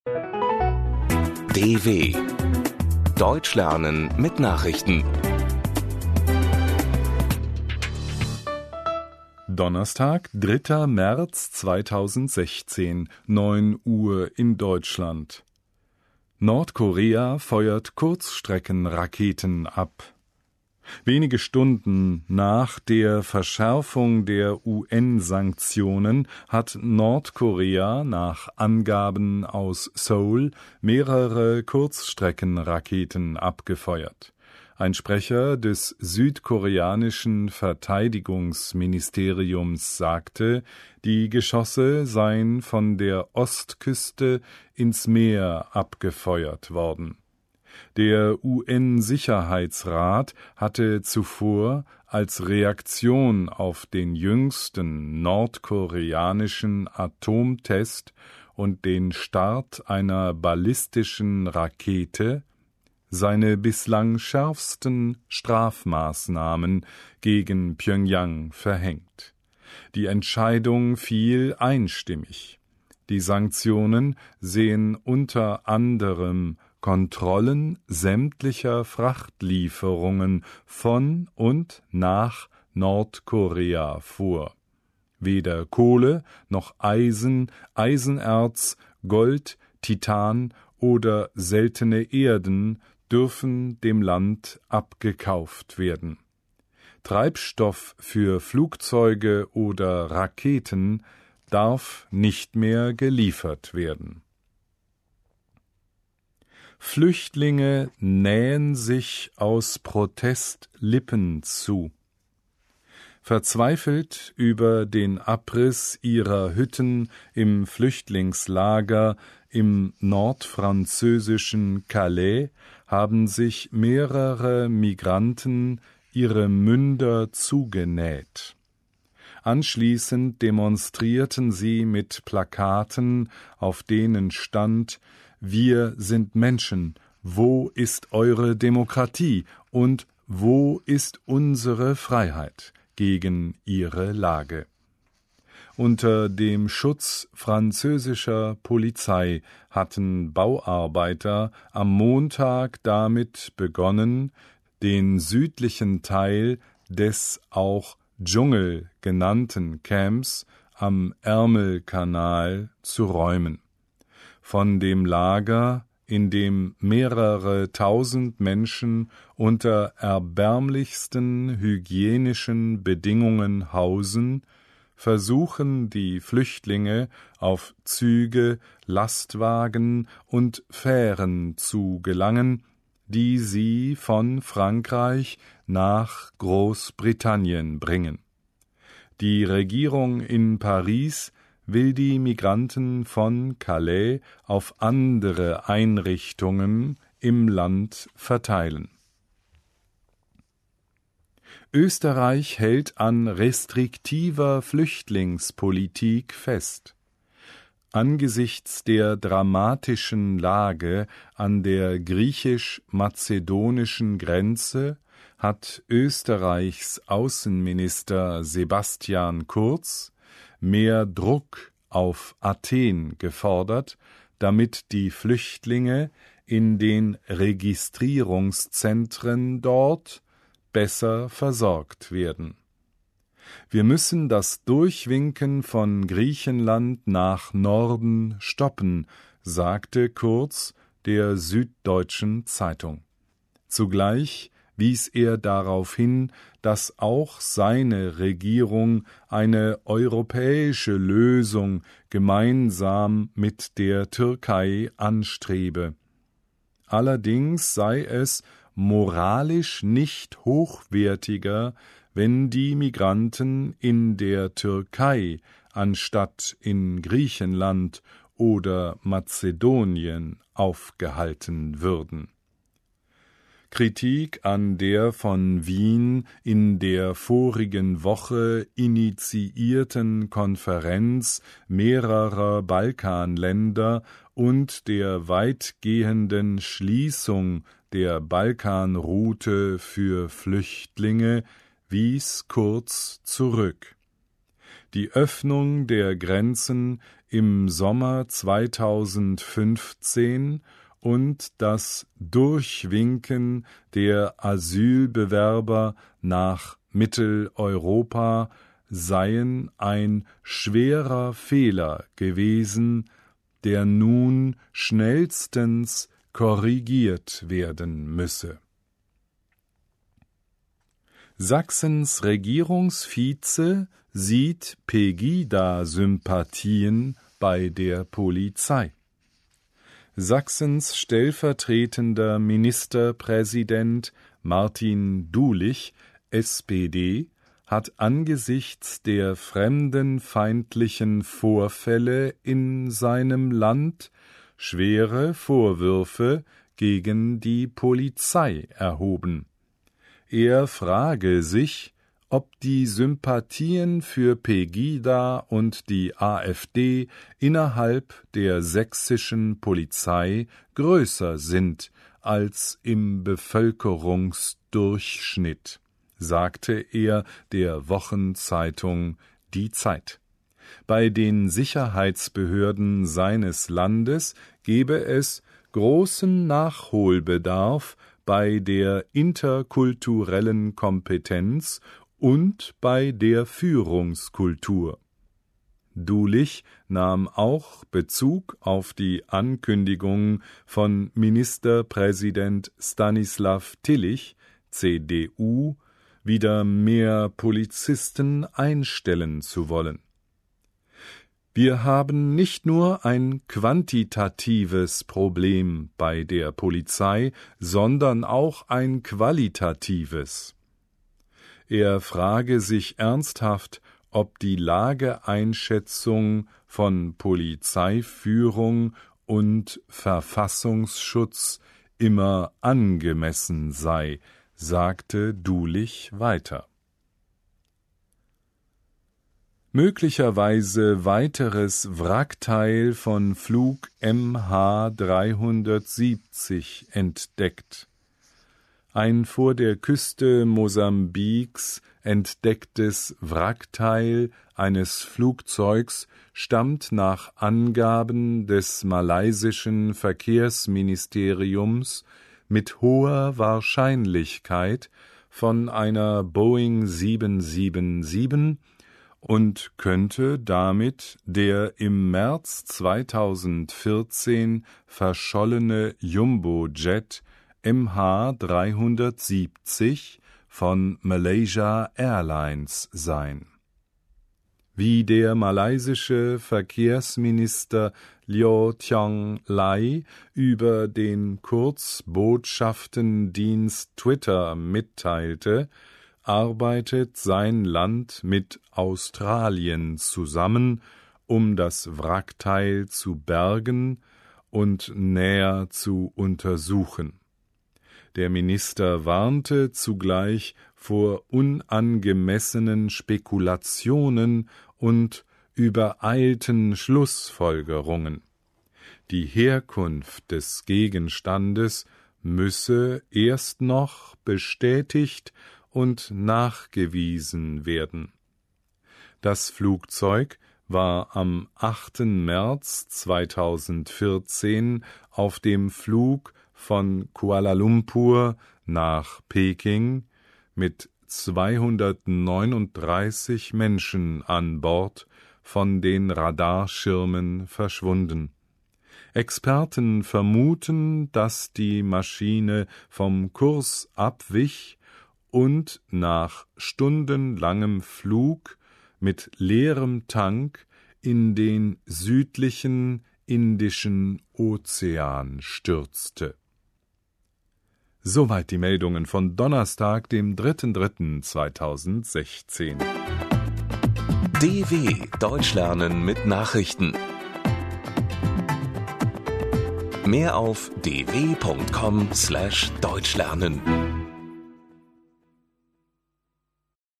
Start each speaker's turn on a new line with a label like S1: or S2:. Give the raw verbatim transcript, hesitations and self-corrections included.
S1: D W Deutsch lernen mit Nachrichten.
S2: Donnerstag, dritter März zweitausendsechzehn, neun Uhr in Deutschland. Nordkorea feuert Kurzstreckenraketen ab. Wenige Stunden nach der Verschärfung der U N-Sanktionen hat Nordkorea nach Angaben aus Seoul mehrere Kurzstreckenraketen abgefeuert. Ein Sprecher des südkoreanischen Verteidigungsministeriums sagte, die Geschosse seien von der Ostküste ins Meer abgefeuert worden. Der U N-Sicherheitsrat hatte zuvor als Reaktion auf den jüngsten nordkoreanischen Atomtest und den Start einer ballistischen Rakete seine bislang schärfsten Strafmaßnahmen gegen Pjöngjang verhängt. Die Entscheidung fiel einstimmig. Die Sanktionen sehen unter anderem Kontrollen sämtlicher Frachtlieferungen von und nach Nordkorea vor. Weder Kohle noch Eisen, Eisenerz, Gold, Titan oder seltene Erden dürfen dem Land abgekauft werden. Treibstoff für Flugzeuge oder Raketen darf nicht mehr geliefert werden. Flüchtlinge nähen sich aus Protest Lippen zu. Verzweifelt über den Abriss ihrer Hütten im Flüchtlingslager im nordfranzösischen Calais haben sich mehrere Migranten ihre Münder zugenäht. Anschließend demonstrierten sie mit Plakaten, auf denen stand: Wir sind Menschen, wo ist eure Demokratie und wo ist unsere Freiheit, gegen ihre Lage. Unter dem Schutz französischer Polizei hatten Bauarbeiter am Montag damit begonnen, den südlichen Teil des auch Dschungel genannten Camps am Ärmelkanal zu räumen. Von dem Lager, in dem mehrere tausend Menschen unter erbärmlichsten hygienischen Bedingungen hausen, versuchen die Flüchtlinge auf Züge, Lastwagen und Fähren zu gelangen, die sie von Frankreich nach Großbritannien bringen. Die Regierung in Paris will die Migranten von Calais auf andere Einrichtungen im Land verteilen. Österreich hält an restriktiver Flüchtlingspolitik fest. Angesichts der dramatischen Lage an der griechisch-mazedonischen Grenze hat Österreichs Außenminister Sebastian Kurz mehr Druck auf Athen gefordert, damit die Flüchtlinge in den Registrierungszentren dort besser versorgt werden. Wir müssen das Durchwinken von Griechenland nach Norden stoppen, sagte Kurz der Süddeutschen Zeitung. Zugleich wies er darauf hin, dass auch seine Regierung eine europäische Lösung gemeinsam mit der Türkei anstrebe. Allerdings sei es moralisch nicht hochwertiger, wenn die Migranten in der Türkei anstatt in Griechenland oder Mazedonien aufgehalten würden. Kritik an der von Wien in der vorigen Woche initiierten Konferenz mehrerer Balkanländer und der weitgehenden Schließung der Balkanroute für Flüchtlinge wies Kurz zurück. die Öffnung der Grenzen im Sommer zweitausendfünfzehn und das Durchwinken der Asylbewerber nach Mitteleuropa seien ein schwerer Fehler gewesen, der nun schnellstens korrigiert werden müsse. Sachsens Regierungsvize sieht Pegida-Sympathien bei der Polizei. Sachsens stellvertretender Ministerpräsident Martin Dulich, S P D, hat angesichts der fremdenfeindlichen Vorfälle in seinem Land schwere Vorwürfe gegen die Polizei erhoben. Er frage sich, ob die Sympathien für Pegida und die AfD innerhalb der sächsischen Polizei größer sind als im Bevölkerungsdurchschnitt, sagte er der Wochenzeitung Die Zeit. Bei den Sicherheitsbehörden seines Landes gebe es großen Nachholbedarf bei der interkulturellen Kompetenz und bei der Führungskultur. Dulich nahm auch Bezug auf die Ankündigung von Ministerpräsident Stanislav Tillich, C D U, wieder mehr Polizisten einstellen zu wollen. Wir haben nicht nur ein quantitatives Problem bei der Polizei, sondern auch ein qualitatives. Er frage sich ernsthaft, ob die Lageeinschätzung von Polizeiführung und Verfassungsschutz immer angemessen sei, sagte Dulich weiter. Möglicherweise weiteres Wrackteil von Flug M H dreihundertsiebzig entdeckt. Ein vor der Küste Mosambiks entdecktes Wrackteil eines Flugzeugs stammt nach Angaben des malaysischen Verkehrsministeriums mit hoher Wahrscheinlichkeit von einer Boeing sieben sieben sieben und könnte damit der im März zweitausendvierzehn verschollene Jumbo-Jet M H dreihundertsiebzig von Malaysia Airlines sein. Wie der malaysische Verkehrsminister Liow Tiong Lai über den Kurzbotschaftendienst Twitter mitteilte, arbeitet sein Land mit Australien zusammen, um das Wrackteil zu bergen und näher zu untersuchen. Der Minister warnte zugleich vor unangemessenen Spekulationen und übereilten Schlussfolgerungen. Die Herkunft des Gegenstandes müsse erst noch bestätigt und nachgewiesen werden. Das Flugzeug war am achten März zweitausendvierzehn auf dem Flug von Kuala Lumpur nach Peking mit zweihundertneununddreißig Menschen an Bord von den Radarschirmen verschwunden. Experten vermuten, dass die Maschine vom Kurs abwich und nach stundenlangem Flug mit leerem Tank in den südlichen Indischen Ozean stürzte. Soweit die Meldungen von Donnerstag, dem dritten dritten zweitausendsechzehn.
S1: D W Deutsch lernen mit Nachrichten. Mehr auf d w punkt com slash deutsch lernen.